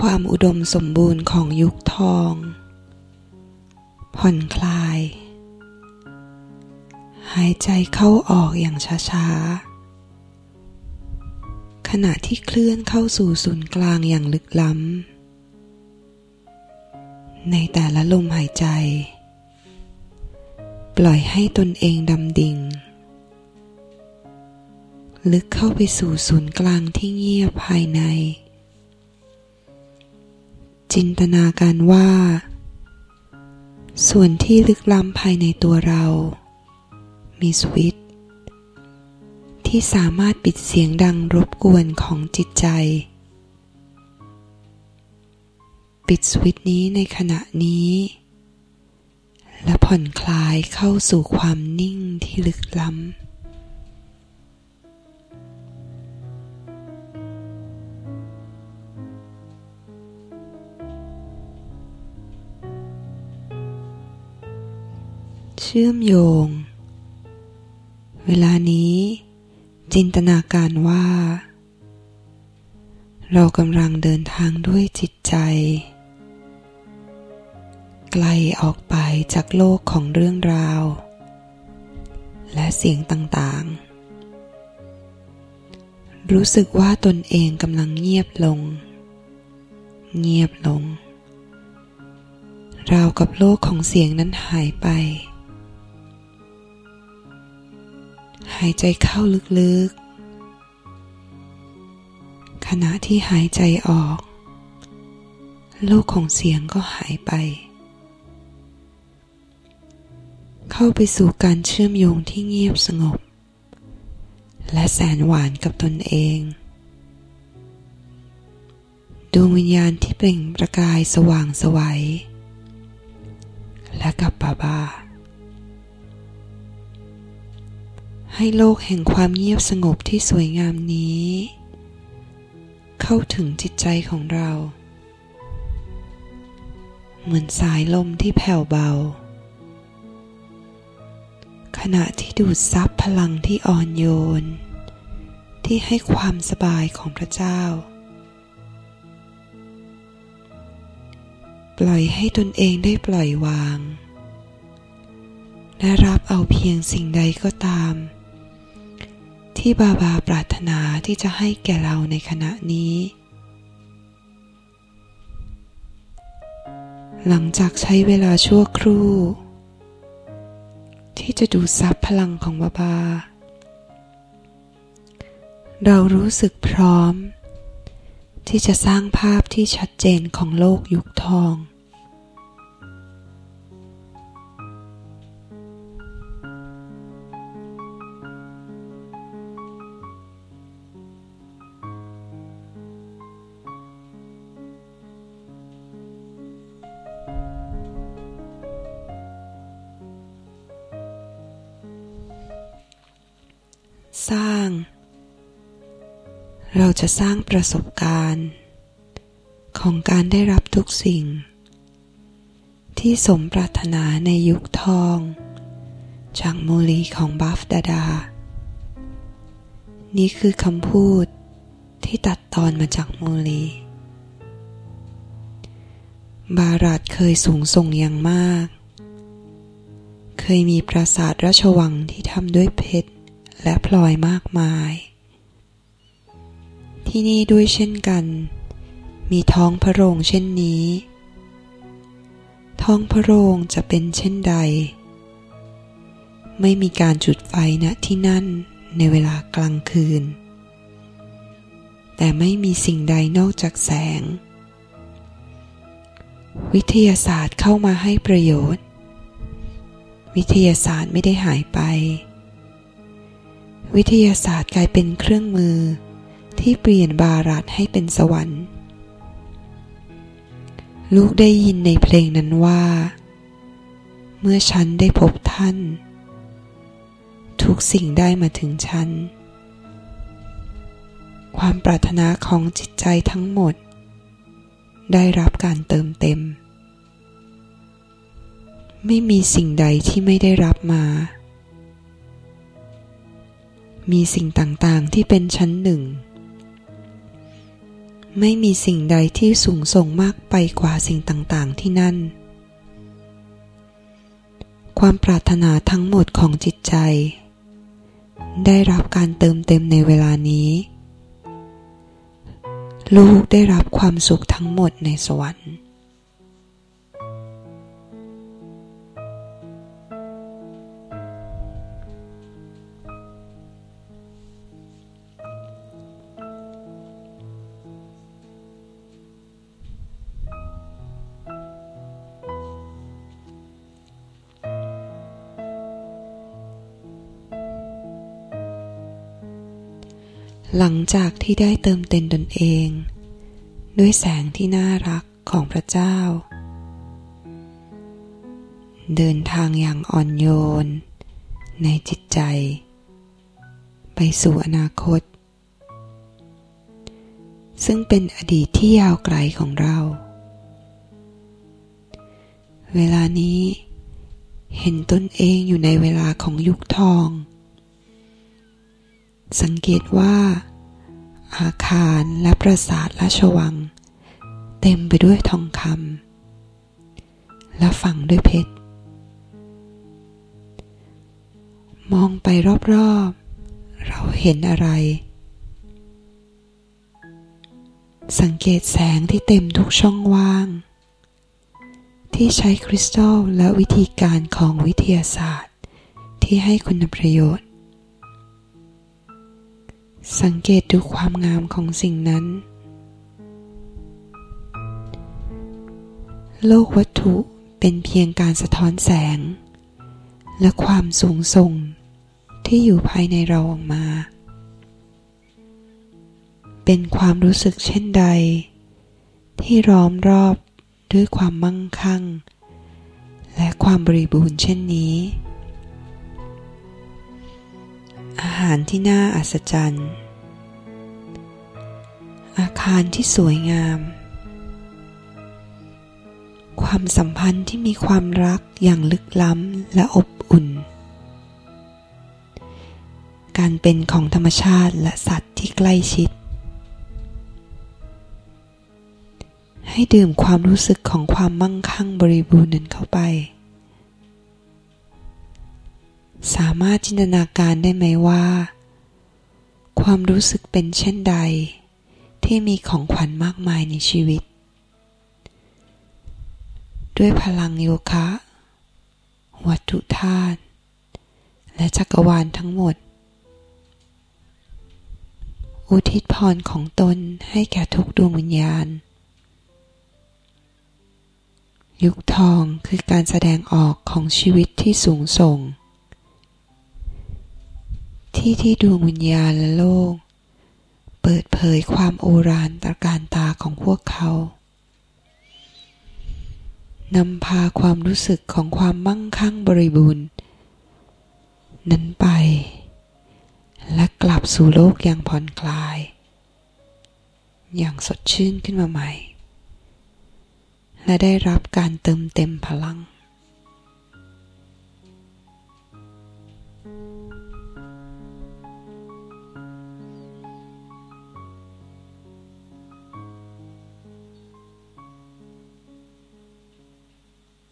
ความอุดมสมบูรณ์ของยุคทองผ่อนคลายหายใจเข้าออกอย่างช้าๆขณะที่เคลื่อนเข้าสู่ศูนย์กลางอย่างลึกล้ำในแต่ละลมหายใจปล่อยให้ตนเองดำดิ่งลึกเข้าไปสู่ศูนย์กลางที่เงียบภายในจินตนาการว่าส่วนที่ลึกล้ำภายในตัวเรามีสวิตช์ที่สามารถปิดเสียงดังรบกวนของจิตใจปิดสวิตช์นี้ในขณะนี้และผ่อนคลายเข้าสู่ความนิ่งที่ลึกล้ำเชื่อมโยงเวลานี้จินตนาการว่าเรากำลังเดินทางด้วยจิตใจไกลออกไปจากโลกของเรื่องราวและเสียงต่างๆรู้สึกว่าตนเองกำลังเงียบลงราวกับโลกของเสียงนั้นหายไปหายใจเข้าลึกๆขณะที่หายใจออกโลกของเสียงก็หายไปเข้าไปสู่การเชื่อมโยงที่เงียบสงบและแสนหวานกับตนเองดวงวิญญาณที่เปล่งประกายสว่างไสวและกับบาบาให้โลกแห่งความเงียบสงบที่สวยงามนี้เข้าถึงจิตใจของเราเหมือนสายลมที่แผ่วเบาขณะที่ดูดซับพลังที่อ่อนโยนที่ให้ความสบายของพระเจ้าปล่อยให้ตนเองได้ปล่อยวางและรับเอาเพียงสิ่งใดก็ตามที่บาบาปรารถนาที่จะให้แก่เราในขณะนี้หลังจากใช้เวลาชั่วครู่ที่จะดูดซับพลังของบาบาเรารู้สึกพร้อมที่จะสร้างภาพที่ชัดเจนของโลกยุคทองเราจะสร้างประสบการณ์ของการได้รับทุกสิ่งที่สมปรารถนาในยุคทองจากโมลีของบัฟดาดานี่คือคำพูดที่ตัดตอนมาจากโมลีบารัตเคยสูงส่งอย่างมากเคยมีปราสาทราชวังที่ทำด้วยเพชรและพลอยมากมายที่นี่ด้วยเช่นกันมีท้องพระโรงเช่นนี้ท้องพระโรงจะเป็นเช่นใดไม่มีการจุดไฟณที่นั่นในเวลากลางคืนแต่ไม่มีสิ่งใดนอกจากแสงวิทยาศาสตร์เข้ามาให้ประโยชน์วิทยาศาสตร์ไม่ได้หายไปวิทยาศาสตร์กลายเป็นเครื่องมือที่เปลี่ยนบารัตให้เป็นสวรรค์ลูกได้ยินในเพลงนั้นว่าเมื่อฉันได้พบท่านทุกสิ่งได้มาถึงฉันความปรารถนาของจิตใจทั้งหมดได้รับการเติมเต็มไม่มีสิ่งใดที่ไม่ได้รับมามีสิ่งต่างๆที่เป็นชั้นหนึ่งไม่มีสิ่งใดที่สูงส่งมากไปกว่าสิ่งต่างๆที่นั่นความปรารถนาทั้งหมดของจิตใจได้รับการเติมเต็มในเวลานี้ลูกได้รับความสุขทั้งหมดในสวรรค์หลังจากที่ได้เติมเต็มตนเองด้วยแสงที่น่ารักของพระเจ้าเดินทางอย่างอ่อนโยนในจิตใจไปสู่อนาคตซึ่งเป็นอดีตที่ยาวไกลของเราเวลานี้เห็นตนเองอยู่ในเวลาของยุคทองสังเกตว่าอาคารและปราสาทราชวังเต็มไปด้วยทองคำและฝังด้วยเพชรมองไปรอบๆเราเห็นอะไรสังเกตแสงที่เต็มทุกช่องว่างที่ใช้คริสตัลและวิธีการของวิทยาศาสตร์ที่ให้คุณประโยชน์สังเกตดูความงามของสิ่งนั้นโลกวัตถุเป็นเพียงการสะท้อนแสงและความสูงส่งที่อยู่ภายในเราออกมาเป็นความรู้สึกเช่นใดที่ล้อมรอบด้วยความมั่งคั่งและความบริบูรณ์เช่นนี้อาหารที่น่าอัศจรรย์อาคารที่สวยงามความสัมพันธ์ที่มีความรักอย่างลึกล้ำและอบอุ่นการเป็นของธรรมชาติและสัตว์ที่ใกล้ชิดให้ดื่มความรู้สึกของความมั่งคั่งบริบูรณ์นั้นเข้าไปสามารถจินตนาการได้ไหมว่าความรู้สึกเป็นเช่นใดที่มีของขวัญมากมายในชีวิตด้วยพลังโยคะวัตถุธาตุและจักรวาลทั้งหมดอุทิศพรของตนให้แก่ทุกดวงวิญญาณยุคทองคือการแสดงออกของชีวิตที่สูงส่งที่ดวงวิญญาณและโลกเปิดเผยความโอฬารตระการตาของพวกเขานำพาความรู้สึกของความมั่งคั่งบริบูรณ์นั้นไปและกลับสู่โลกอย่างผ่อนคลายอย่างสดชื่นขึ้นมาใหม่และได้รับการเติมเต็มพลัง